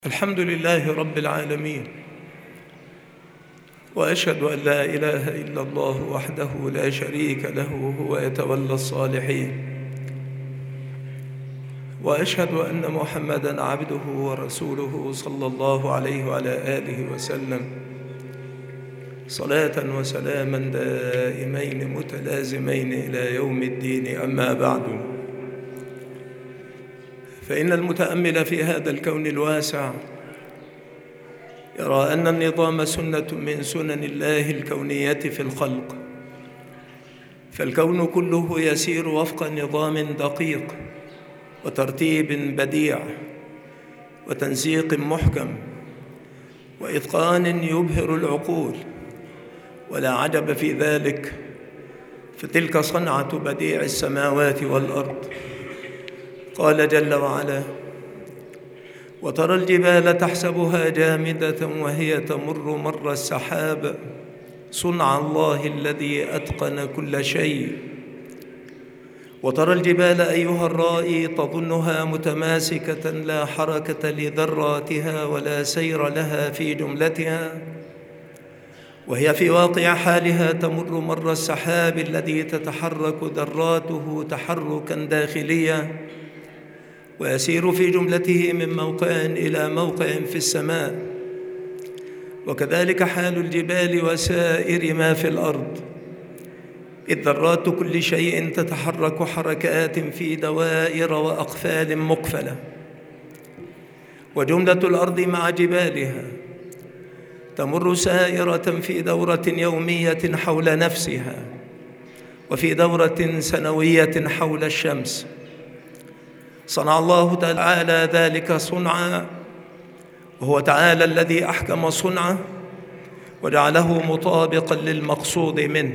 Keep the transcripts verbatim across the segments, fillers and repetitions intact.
الحمد لله رب العالمين، وأشهد أن لا إله إلا الله وحده لا شريك له هو يتولى الصالحين، وأشهد أن محمدًا عبده ورسوله صلى الله عليه وعلى آله وسلم صلاة وسلاما دائمين متلازمين إلى يوم الدين. أما بعد، فإن المتأمل في هذا الكون الواسع يرى أن النظام سنة من سنن الله الكونية في الخلق، فالكون كله يسير وفق نظام دقيق وترتيب بديع وتنسيق محكم وإتقان يبهر العقول، ولا عجب في ذلك، فتلك صنعة بديع السماوات والأرض. قال جل وعلا: وترى الجبال تحسبها جامدة وهي تمر مر السحاب صنع الله الذي أتقن كل شيء. وترى الجبال أيها الرائي تظنها متماسكة لا حركة لذراتها ولا سير لها في جملتها، وهي في واقع حالها تمر مر السحاب الذي تتحرك ذراته تحركا داخليا ويسير في جملته من موقع إلى موقع في السماء. وكذلك حال الجبال وسائر ما في الأرض، إذ ذرات كل شيء تتحرك حركات في دوائر وأقفال مقفلة، وجملة الأرض مع جبالها تمر سائرة في دورة يومية حول نفسها، وفي دورة سنوية حول الشمس. صنع الله تعالى ذلك صنعا، وهو تعالى الذي أحكم صنعه وجعله مطابقا للمقصود منه.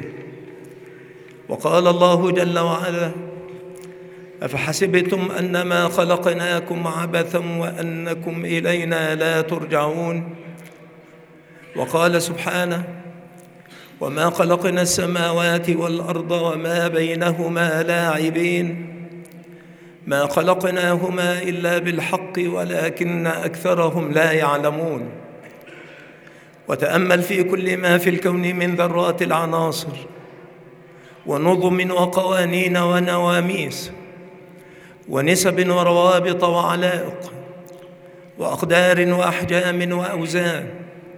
وقال الله جل وعلا: أفحسبتم أنما خلقناكم عبثا وأنكم إلينا لا ترجعون. وقال سبحانه: وما خلقنا السماوات والأرض وما بينهما لاعبين ما خلقناهما إلا بالحق ولكن أكثرهم لا يعلمون. وتأمل في كل ما في الكون من ذرات العناصر ونظم وقوانين ونواميس ونسب وروابط وعلائق وأقدار وأحجام وأوزان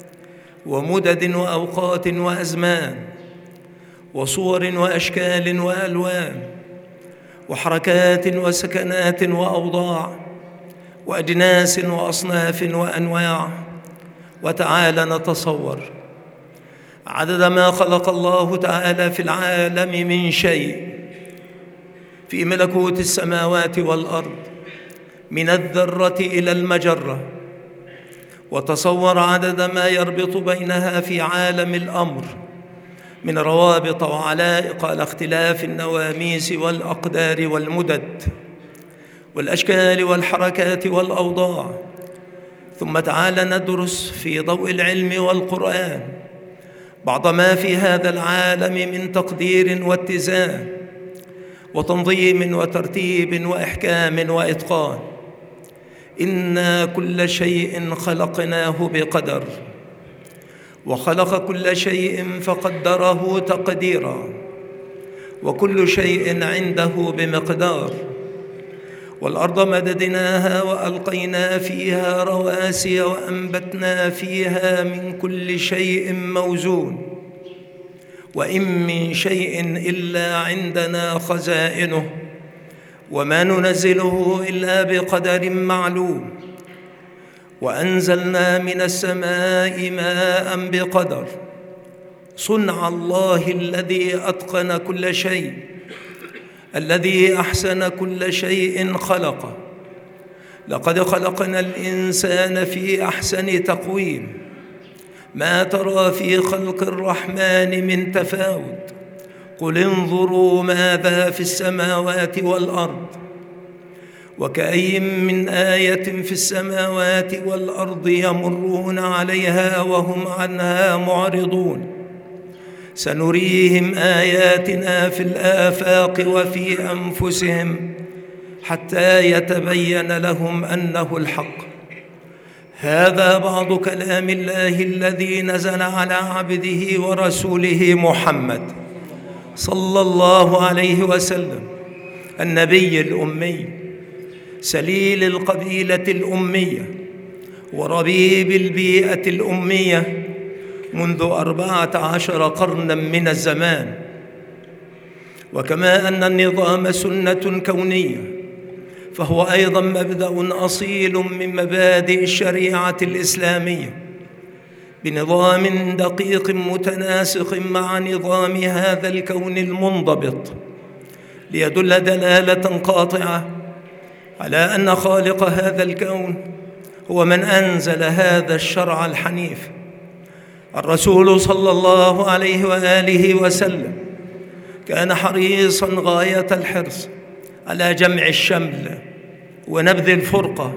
ومدد وأوقات وأزمان وصور وأشكال وألوان وحركات وسكنات وأوضاع وأجناس وأصناف وأنواع. وتعالى نتصور عدد ما خلق الله تعالى في العالم من شيء في ملكوت السماوات والأرض من الذرة إلى المجرة، وتصور عدد ما يربط بينها في عالم الأمر من روابط وعلائق على اختلاف النواميس والأقدار والمدد والأشكال والحركات والأوضاع. ثم تعالى ندرس في ضوء العلم والقرآن بعض ما في هذا العالم من تقدير واتزان وتنظيم وترتيب وإحكام وإتقان. إنا كل شيء خلقناه بقدر، وخلق كل شيء فقدره تقديرا، وكل شيء عنده بمقدار. والأرض مددناها وألقينا فيها رواسي وأنبتنا فيها من كل شيء موزون، وإن من شيء إلا عندنا خزائنه وما ننزله إلا بقدر معلوم. وأنزلنا من السماء ماء بقدر. صنع الله الذي أتقن كل شيء، الذي أحسن كل شيء خلقه. لقد خلقنا الإنسان في أحسن تقويم، ما ترى في خلق الرحمن من تفاوت. قل انظروا ماذا في السماوات والأرض وكأي من آية في السماوات والأرض يمرون عليها وهم عنها معرضون. سنريهم آياتنا في الآفاق وفي أنفسهم حتى يتبين لهم أنه الحق. هذا بعض كلام الله الذي نزل على عبده ورسوله محمد صلى الله عليه وسلم، النبي الأمي، سليل القبيلة الأمية وربيب البيئة الأمية منذ أربعة عشر قرناً من الزمان. وكما أن النظام سنة كونية، فهو أيضاً مبدأ أصيل من مبادئ الشريعة الإسلامية، بنظام دقيق متناسق مع نظام هذا الكون المنضبط، ليدل دلالة قاطعة على أن خالق هذا الكون هو من أنزل هذا الشرع الحنيف. الرسول صلى الله عليه وآله وسلم كان حريصاً غاية الحرص على جمع الشمل ونبذ الفرقة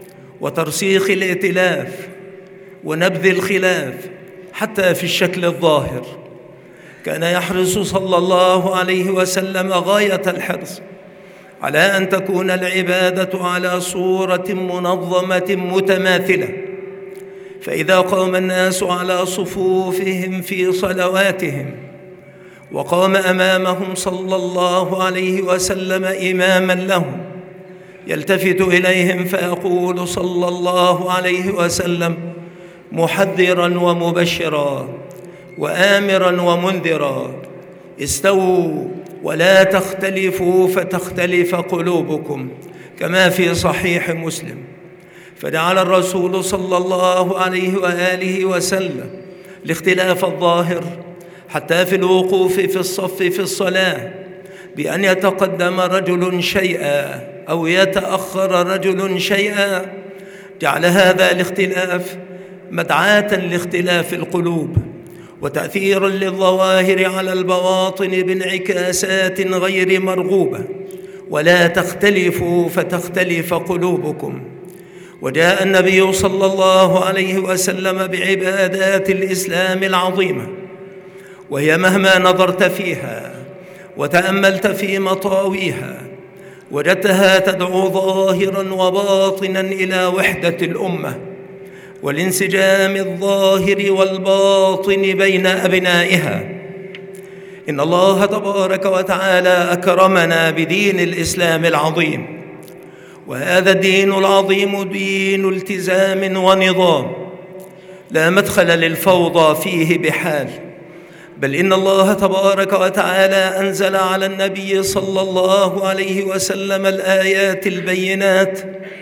وترسيخ الائتلاف ونبذ الخلاف حتى في الشكل الظاهر. كان يحرص صلى الله عليه وسلم غاية الحرص على أن تكون العبادة على صورة منظمة متماثلة، فإذا قام الناس على صفوفهم في صلواتهم وقام أمامهم صلى الله عليه وسلم إماماً لهم، يلتفت إليهم فيقول صلى الله عليه وسلم محذراً ومبشراً وآمراً ومنذراً: استووا ولا تختلفوا فتختلف قلوبكم، كما في صحيح مسلم. فجعل الرسول صلى الله عليه وآله وسلم الاختلاف الظاهر حتى في الوقوف في الصف في الصلاة، بأن يتقدم رجل شيئا أو يتأخر رجل شيئا، جعل هذا الاختلاف مدعاة لاختلاف القلوب وتأثيراً للظواهر على البواطن بانعكاسات غير مرغوبة. ولا تختلفوا فتختلف قلوبكم. وجاء النبي صلى الله عليه وسلم بعبادات الإسلام العظيمة، وهي مهما نظرت فيها وتأملت في مطاويها وجدتها تدعو ظاهراً وباطناً إلى وحدة الأمة والانسجام الظاهر والباطن بين أبنائها. إن الله تبارك وتعالى أكرمنا بدين الإسلام العظيم، وهذا الدين العظيم دين التزام ونظام، لا مدخل للفوضى فيه بحال، بل إن الله تبارك وتعالى أنزل على النبي صلى الله عليه وسلم الآيات البينات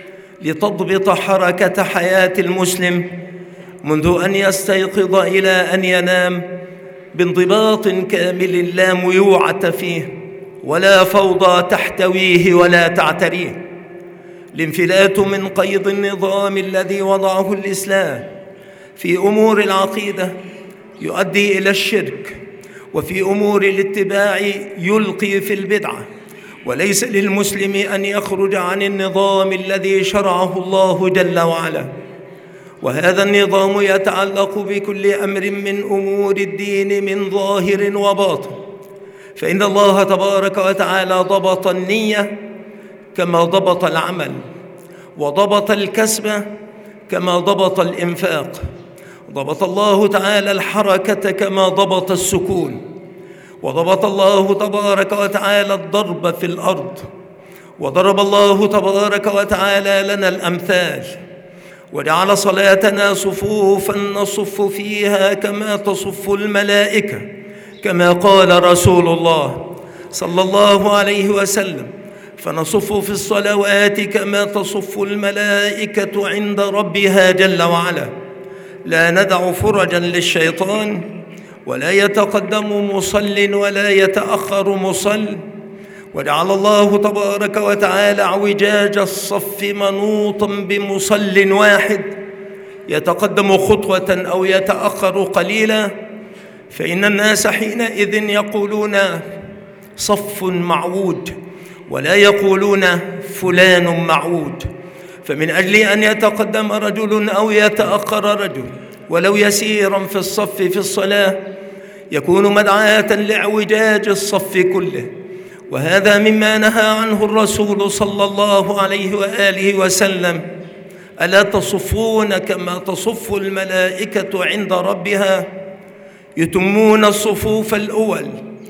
لتضبط حركة حياة المسلم منذ أن يستيقظ إلى أن ينام بانضباط كامل لا ميوعة فيه ولا فوضى تحتويه ولا تعتريه. الانفلات من قيد النظام الذي وضعه الإسلام في أمور العقيدة يؤدي إلى الشرك، وفي أمور الاتباع يلقي في البدعة، وليس للمسلم أن يخرج عن النظام الذي شرعه الله جل وعلا. وهذا النظام يتعلق بكل أمر من أمور الدين من ظاهر وباطن، فإن الله تبارك وتعالى ضبط النية كما ضبط العمل، وضبط الكسب كما ضبط الإنفاق، ضبط الله تعالى الحركة كما ضبط السكون، وضبط الله تبارك وتعالى الضرب في الأرض، وضرب الله تبارك وتعالى لنا الأمثال، وجعل صلاتنا صفوفاً نصف فيها كما تصف الملائكة، كما قال رسول الله صلى الله عليه وسلم: فنصف في الصلوات كما تصف الملائكة عند ربها جل وعلا، لا ندع فرجاً للشيطان، ولا يتقدم مصل ولا يتأخر مصل. وجعل الله تبارك وتعالى اعوجاج الصف منوطاً بمصل واحد يتقدم خطوة أو يتأخر قليلاً، فإن الناس حينئذ يقولون صف معوج ولا يقولون فلان معوج. فمن أجل أن يتقدم رجل أو يتأخر رجل ولو يسيراً في الصف في الصلاة يكون مدعاة لاعوجاج الصف كله، وهذا مما نهى عنه الرسول صلى الله عليه وآله وسلم ألا تصفون كما تصف الملائكة عند ربها؟ يتمون الصفوف الأول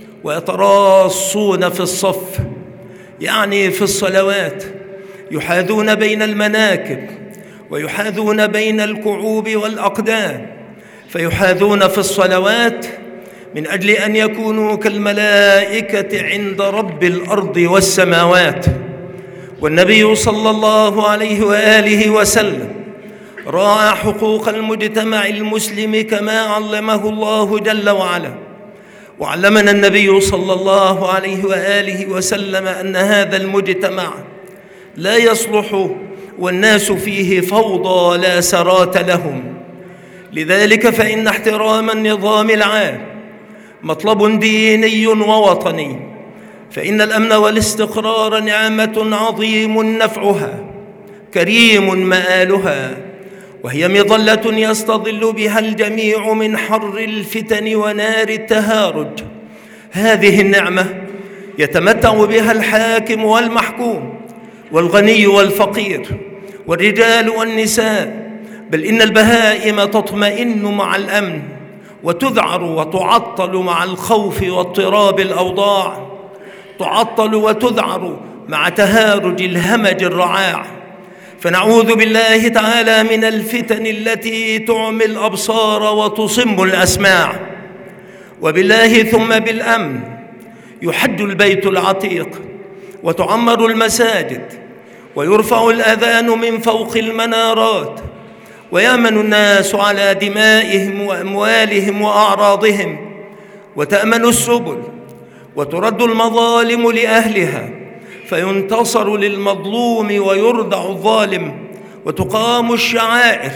ويتراصون في الصف، يعني في الصلوات، يحاذون بين المناكب ويحاذون بين الكعوب والأقدام، فيحاذون في الصلوات من أجل أن يكونوا كالملائكة عند رب الأرض والسماوات. والنبي صلى الله عليه وآله وسلم راعى حقوق المجتمع المسلم كما علمه الله جل وعلا. وعلمنا النبي صلى الله عليه وآله وسلم أن هذا المجتمع لا يصلح والناس فيه فوضى لا سرات لهم. لذلك فإن احترام النظام العام مطلب ديني ووطني، فإن الأمن والاستقرار نعمة عظيم نفعها كريم مآلها، وهي مظلة يستظل بها الجميع من حر الفتن ونار التهارج. هذه النعمة يتمتع بها الحاكم والمحكوم والغني والفقير والرجال والنساء، بل إن البهائم تطمئن مع الأمن وتذعر وتعطل مع الخوف واضطراب الأوضاع، تعطل وتذعر مع تهارج الهمج الرعاع. فنعوذ بالله تعالى من الفتن التي تعمي الأبصار وتصم الأسماع. وبالله ثم بالأمن يحج البيت العتيق وتعمر المساجد ويرفع الأذان من فوق المنارات، ويأمن الناس على دمائهم وأموالهم وأعراضهم، وتأمن السبل وترد المظالم لأهلها، فينتصر للمظلوم ويردع الظالم، وتقام الشعائر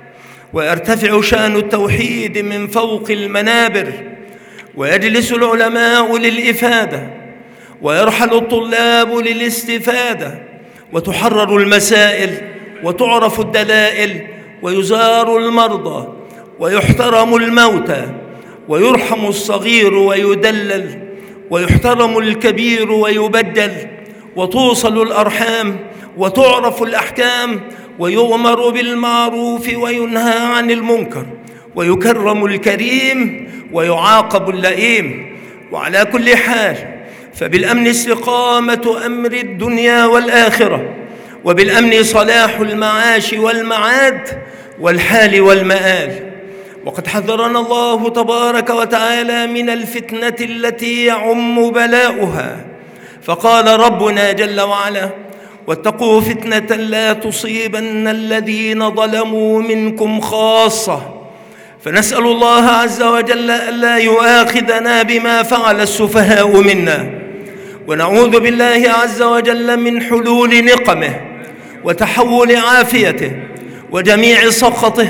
ويرتفع شأن التوحيد من فوق المنابر، ويجلس العلماء للإفادة ويرحل الطلاب للاستفادة، وتحرر المسائل وتعرف الدلائل، ويزار المرضى ويحترم الموتى، ويرحم الصغير ويدلل، ويحترم الكبير ويبدل، وتوصل الأرحام وتعرف الأحكام، ويؤمر بالمعروف وينهى عن المنكر، ويكرم الكريم ويعاقب اللئيم. وعلى كل حال فبالأمن استقامة أمر الدنيا والآخرة، وبالأمن صلاح المعاش والمعاد والحال والمآل. وقد حذرنا الله تبارك وتعالى من الفتنة التي يعم بلاؤها، فقال ربنا جل وعلا: واتقوا فتنة لا تصيبن الذين ظلموا منكم خاصة. فنسأل الله عز وجل ألا يؤاخذنا بما فعل السفهاء منا، ونعوذ بالله عز وجل من حلول نقمه وتحول عافيته وجميع سخطه،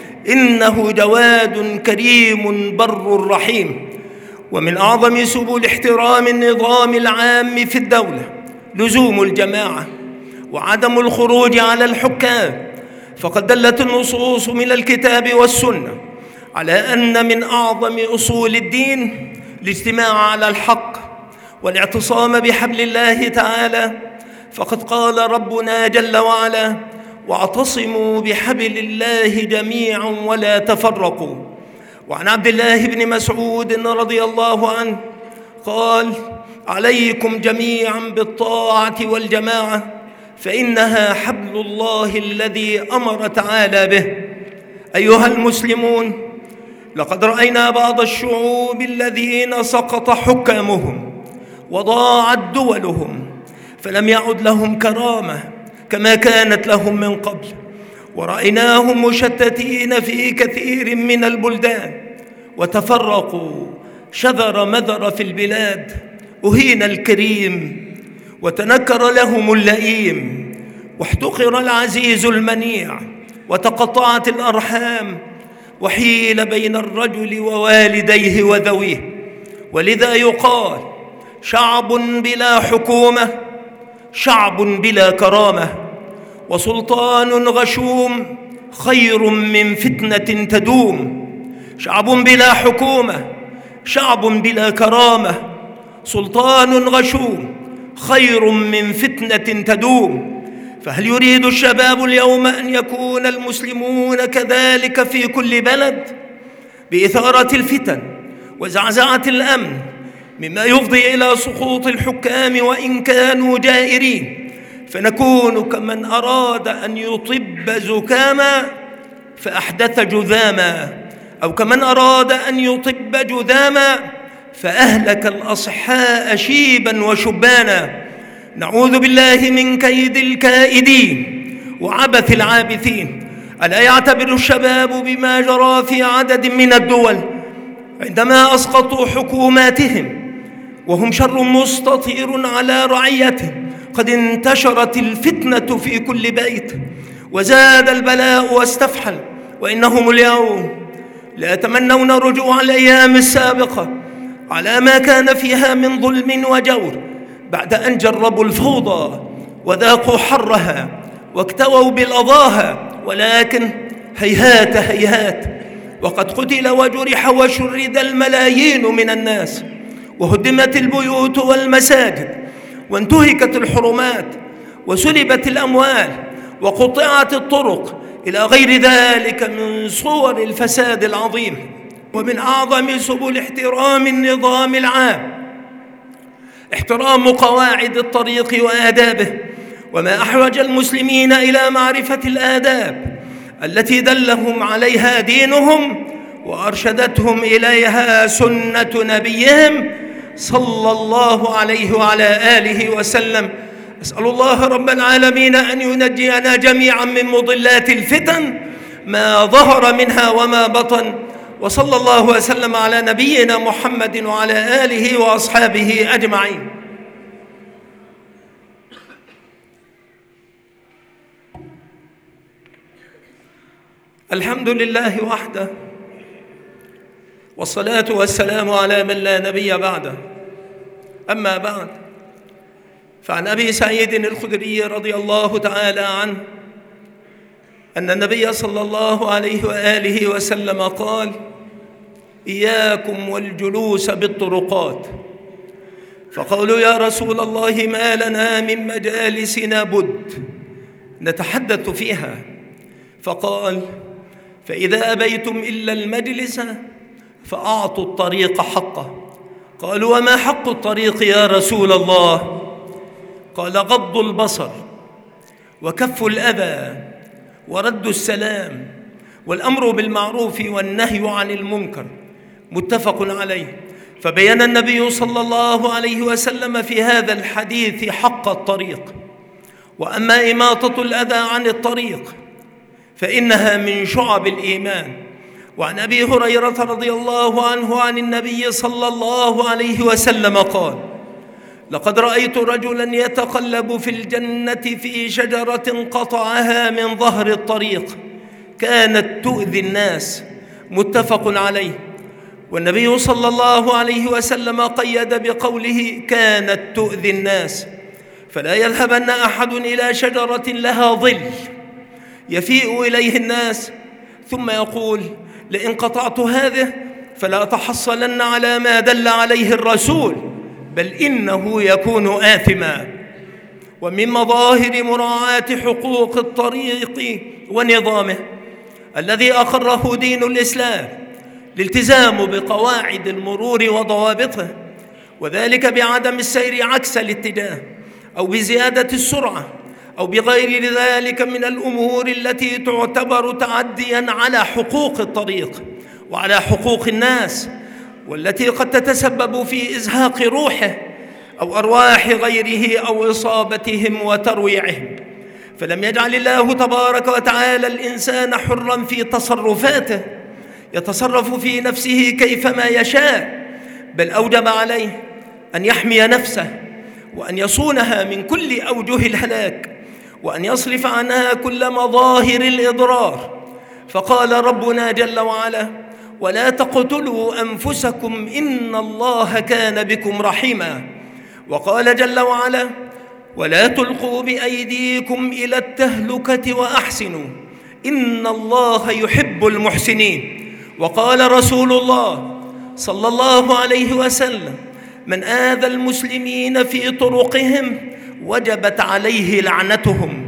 إنه جواد كريم بر رحيم. ومن أعظم سبل احترام النظام العام في الدولة لزوم الجماعة وعدم الخروج على الحكام، فقد دلت النصوص من الكتاب والسنة على أن من أعظم أصول الدين الاجتماع على الحق والاعتصام بحبل الله تعالى، فقد قال ربنا جل وعلا: واعتصموا بحبل الله جميعا ولا تفرقوا. وعن عبد الله بن مسعود رضي الله عنه قال: عليكم جميعا بالطاعة والجماعة، فإنها حبل الله الذي أمر تعالى به. أيها المسلمون، لقد رأينا بعض الشعوب الذين سقط حكامهم وضاعت دولهم، فلم يعد لهم كرامة كما كانت لهم من قبل، ورأيناهم مشتتين في كثير من البلدان وتفرقوا شذر مذر في البلاد، أهين الكريم وتنكر لهم اللئيم، واحتقر العزيز المنيع، وتقطعت الأرحام، وحيل بين الرجل ووالديه وذويه. ولذا يقال: شعب بلا حكومة شعب بلا كرامة، وسلطان غشوم خير من فتنة تدوم. شعب بلا حكومة شعب بلا كرامة، سلطان غشوم خير من فتنة تدوم. فهل يريد الشباب اليوم أن يكون المسلمون كذلك في كل بلد بإثارة الفتن وزعزعة الأمن، مما يفضي إلى سقوط الحكام وإن كانوا جائرين، فنكون كمن أراد أن يطب زكاما فأحدث جذاما، أو كمن أراد أن يطب جذاما فأهلك الأصحاء شيبا وشبانا؟ نعوذ بالله من كيد الكائدين وعبث العابثين. ألا يعتبر الشباب بما جرى في عدد من الدول عندما أسقطوا حكوماتهم وهم شر مستطير على رعيتهم؟ قد انتشرت الفتنة في كل بيت وزاد البلاء واستفحل، وإنهم اليوم لا يتمنون رجوع الأيام السابقة على ما كان فيها من ظلم وجور، بعد أن جربوا الفوضى وذاقوا حرها واكتووا بالأضاها. ولكن هيهات هيهات، وقد قتل وجرح وشرد الملايين من الناس، وهدمت البيوت والمساجد، وانتهكت الحرمات، وسلبت الأموال، وقطعت الطرق، إلى غير ذلك من صور الفساد العظيم. ومن أعظم سبل احترام النظام العام احترام قواعد الطريق وآدابه، وما أحوج المسلمين إلى معرفة الآداب التي دلهم عليها دينهم وأرشدتهم إليها سنة نبيهم صلى الله عليه وعلى آله وسلم. أسأل الله رب العالمين أن ينجينا جميعا من مضلات الفتن ما ظهر منها وما بطن، وصلى الله وسلم على نبينا محمد وعلى آله وأصحابه أجمعين. الحمد لله وحده، والصلاة والسلام على من لا نبي بعده. أما بعد، فعن أبي سعيد الخدري رضي الله تعالى عنه أن النبي صلى الله عليه وآله وسلم قال: إياكم والجلوس بالطرقات. فقالوا: يا رسول الله، ما لنا من مجالسنا بد نتحدث فيها. فقال: فإذا أبيتم إلا المجلس فأعطوا الطريق حقه. قالوا: وما حق الطريق يا رسول الله؟ قال: غض البصر، وكف الأذى، ورد السلام، والأمر بالمعروف والنهي عن المنكر. متفق عليه. فبين النبي صلى الله عليه وسلم في هذا الحديث حق الطريق. وأما إماطة الأذى عن الطريق فإنها من شعب الإيمان. وعن أبي هريرة رضي الله عنه عن النبي صلى الله عليه وسلم قال: لقد رأيت رجلا يتقلب في الجنة في شجرة قطعها من ظهر الطريق كانت تؤذي الناس. متفق عليه. والنبي صلى الله عليه وسلم قيد بقوله كانت تؤذي الناس، فلا يذهبن أحد إلى شجرة لها ظل يفيء إليه الناس ثم يقول: لئن قطعت هذه فلا تحصلن على ما دل عليه الرسول، بل إنه يكون آثما. ومن مظاهر مراعاة حقوق الطريق ونظامه الذي أقره دين الإسلام الالتزام بقواعد المرور وضوابطه، وذلك بعدم السير عكس الاتجاه أو بزيادة السرعة أو بغير ذلك من الأمور التي تعتبر تعدياً على حقوق الطريق وعلى حقوق الناس، والتي قد تتسبب في إزهاق روحه أو أرواح غيره أو إصابتهم وترويعهم. فلم يجعل الله تبارك وتعالى الإنسان حراً في تصرفاته يتصرف في نفسه كيفما يشاء، بل أوجب عليه أن يحمي نفسه وأن يصونها من كل أوجه الهلاك وأن يصرف عنها كل مظاهر الإضرار. فقال ربنا جل وعلا: ولا تقتلوا أنفسكم إن الله كان بكم رحيما. وقال جل وعلا: ولا تلقوا بأيديكم إلى التهلكة وأحسنوا إن الله يحب المحسنين. وقال رسول الله صلى الله عليه وسلم: من آذى المسلمين في طرقهم وجبت عليه لعنتهم.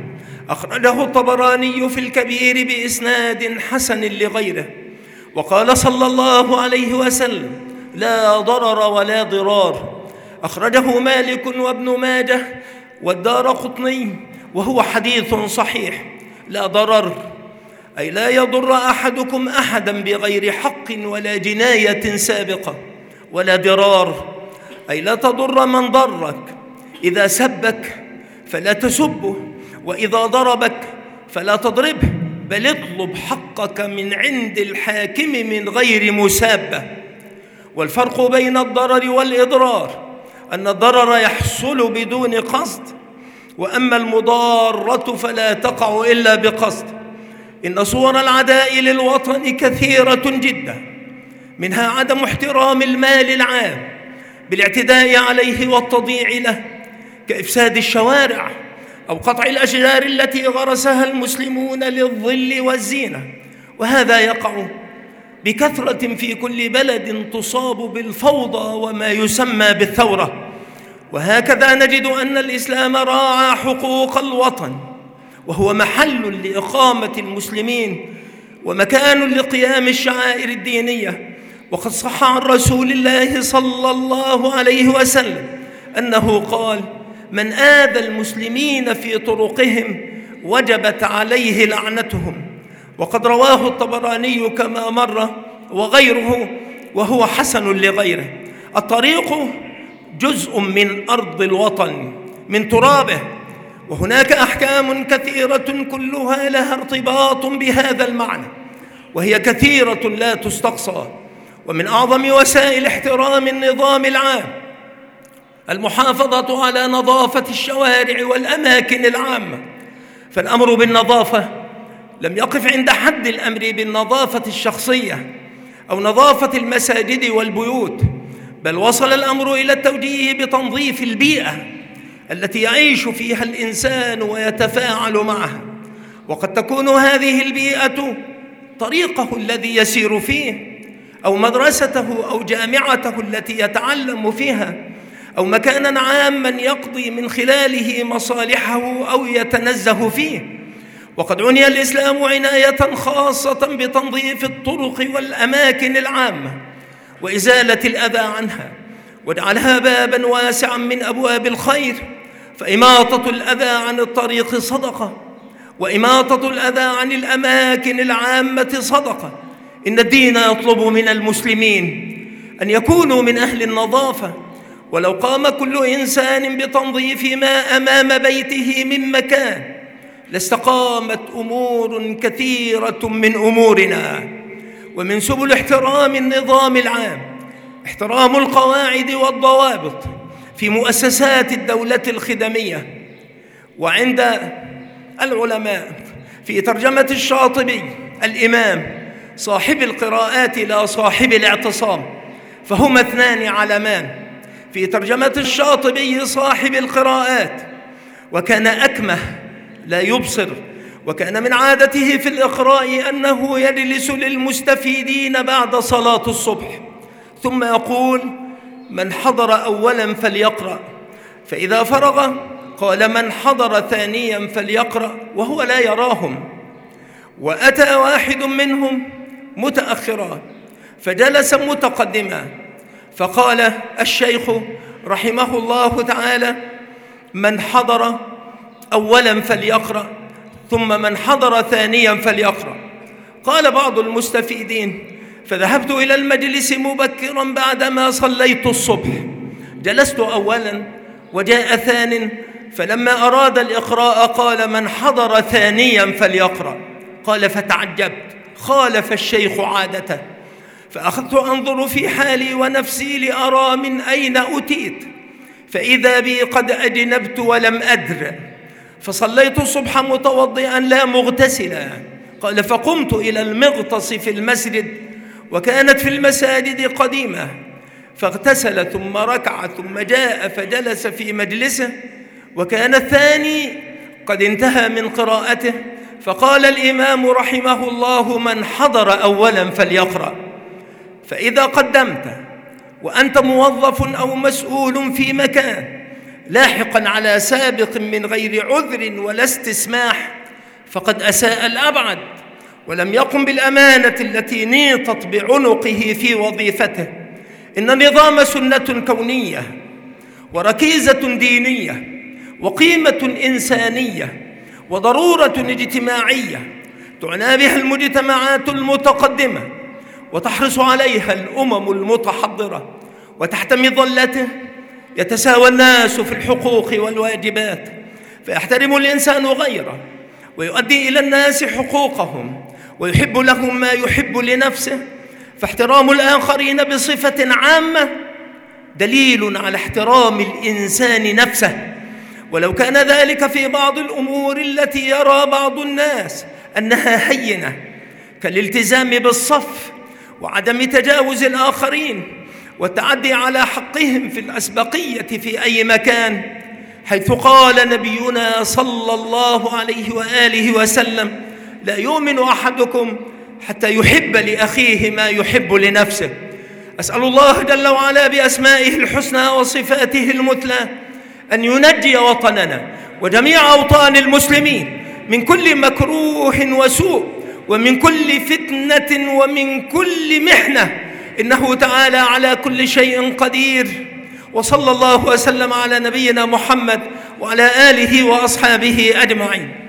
أخرجه الطبراني في الكبير بإسناد حسن لغيره. وقال صلى الله عليه وسلم: لا ضرر ولا ضرار. أخرجه مالك وابن ماجه والدارقطني وهو حديث صحيح. لا ضرر أي لا يضر أحدكم أحدا بغير حق ولا جناية سابقة، ولا ضرار أي لا تضر من ضرك. إذا سبك فلا تسبه، وإذا ضربك فلا تضربه، بل اطلب حقك من عند الحاكم من غير مسابة. والفرق بين الضرر والإضرار أن الضرر يحصل بدون قصد، وأما المضارة فلا تقع إلا بقصد. إن صور العداء للوطن كثيرة جدا، منها عدم احترام المال العام بالاعتداء عليه والتضييع له، كإفساد الشوارع أو قطع الأشجار التي غرسها المسلمون للظل والزينة، وهذا يقع بكثرة في كل بلد تصاب بالفوضى وما يسمى بالثورة. وهكذا نجد أن الإسلام راعى حقوق الوطن، وهو محل لإقامة المسلمين ومكان لقيام الشعائر الدينية. وقد صح عن رسول الله صلى الله عليه وسلم أنه قال: من آذى المسلمين في طرقهم وجبت عليه لعنتهم. وقد رواه الطبراني كما مر وغيره وهو حسن لغيره. الطريق جزء من أرض الوطن، من ترابه، وهناك أحكام كثيرة كلها لها ارتباط بهذا المعنى، وهي كثيرة لا تستقصى. ومن أعظم وسائل احترام النظام العام المحافظة على نظافة الشوارع والأماكن العامة. فالأمر بالنظافة لم يقف عند حد الأمر بالنظافة الشخصية أو نظافة المساجد والبيوت، بل وصل الأمر إلى التوجيه بتنظيف البيئة التي يعيش فيها الإنسان ويتفاعل معها. وقد تكون هذه البيئة طريقه الذي يسير فيه، أو مدرسته أو جامعته التي يتعلم فيها، أو مكاناً عاماً يقضي من خلاله مصالحه أو يتنزه فيه. وقد عني الإسلام عناية خاصة بتنظيف الطرق والأماكن العامة وإزالة الأذى عنها، وجعلها باباً واسعاً من أبواب الخير. فإماطة الأذى عن الطريق صدقة، وإماطة الأذى عن الأماكن العامة صدقة. إن الدين يطلب من المسلمين أن يكونوا من أهل النظافة، ولو قام كل إنسان بتنظيف ما أمام بيته من مكان لاستقامت أمور كثيرة من أمورنا. ومن سبل احترام النظام العام احترام القواعد والضوابط في مؤسسات الدولة الخدمية. وعند العلماء في ترجمة الشاطبي الإمام صاحب القراءات لا صاحب الاعتصام، فهما اثنان علمان. في ترجمة الشاطبي صاحب القراءات، وكان أكمه لا يبصر، وكان من عادته في الإقراء أنه يجلس للمستفيدين بعد صلاة الصبح ثم يقول: من حضر أولا فليقرأ، فإذا فرغ قال: من حضر ثانيا فليقرأ، وهو لا يراهم. وأتى واحد منهم متأخرا فجلس متقدما، فقال الشيخ رحمه الله تعالى: من حضر أولا فليقرأ، ثم من حضر ثانيا فليقرأ. قال بعض المستفيدين: فذهبت إلى المجلس مبكرا بعدما صليت الصبح، جلست أولا وجاء ثان، فلما أراد الإقراء قال: من حضر ثانيا فليقرأ. قال: فتعجبت، خالف الشيخ عادته، فأخذت أنظر في حالي ونفسي لأرى من أين أتيت، فإذا بي قد أجنبت ولم أدر، فصليت الصبح متوضئا لا مغتسلا. قال: فقمت إلى المغطس في المسجد، وكانت في المساجد قديمة، فاغتسل ثم ركع ثم جاء فجلس في مجلسه، وكان الثاني قد انتهى من قراءته، فقال الإمام رحمه الله: من حضر أولا فليقرأ. فإذا قدمت وأنت موظف أو مسؤول في مكان لاحقا على سابق من غير عذر ولا استسماح، فقد أساء الأبعد ولم يقم بالأمانة التي نيطت بعنقه في وظيفته. إن النظام سنة كونية وركيزة دينية وقيمة إنسانية وضرورة اجتماعية تعنى بها المجتمعات المتقدمة وتحرص عليها الأمم المتحضرة، وتحت مظلته يتساوى الناس في الحقوق والواجبات، فيحترم الإنسان غيره ويؤدي إلى الناس حقوقهم ويحب لهم ما يحب لنفسه. فاحترام الآخرين بصفة عامة دليل على احترام الإنسان نفسه، ولو كان ذلك في بعض الأمور التي يرى بعض الناس أنها هينة كالالتزام بالصف وعدم تجاوز الآخرين والتعدي على حقهم في الأسبقية في أي مكان، حيث قال نبينا صلى الله عليه وآله وسلم: لا يؤمن أحدكم حتى يحب لأخيه ما يحب لنفسه. أسأل الله جل وعلا بأسمائه الحسنى وصفاته المثلى أن ينجي وطننا وجميع أوطان المسلمين من كل مكروه وسوء ومن كل فتنة ومن كل محنة، إنه تعالى على كل شيء قدير. وصلى الله وسلم على نبينا محمد وعلى آله وأصحابه أجمعين.